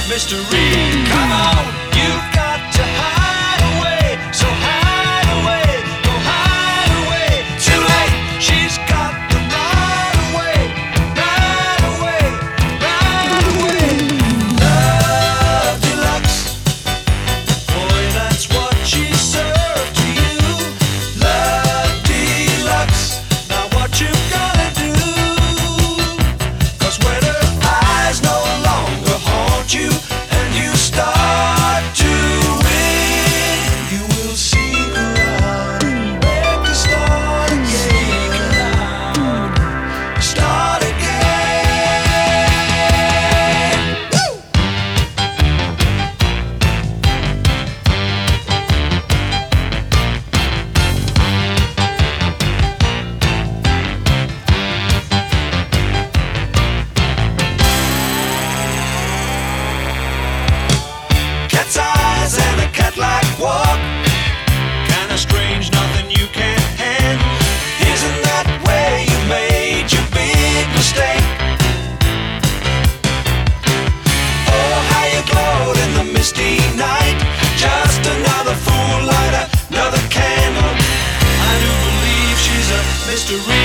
mystery. Come on, you've got to hide away, so hide away, go hide away. Too late, she's got to ride away, ride away, ride away. Love deluxe, boy, that's what she served to you. Love deluxe, now what you gonna do? 'Cause when her eyes no longer haunt you and you start to win, you will seek her out and beg to start again. Start again. Woo! Cat's eyes and a cat-like walk, kinda strange, nothing you can't handle. Isn't that where you made your big mistake? Oh, how you glowed in the misty night. Just another fool light another candle. I do believe she's a mystery.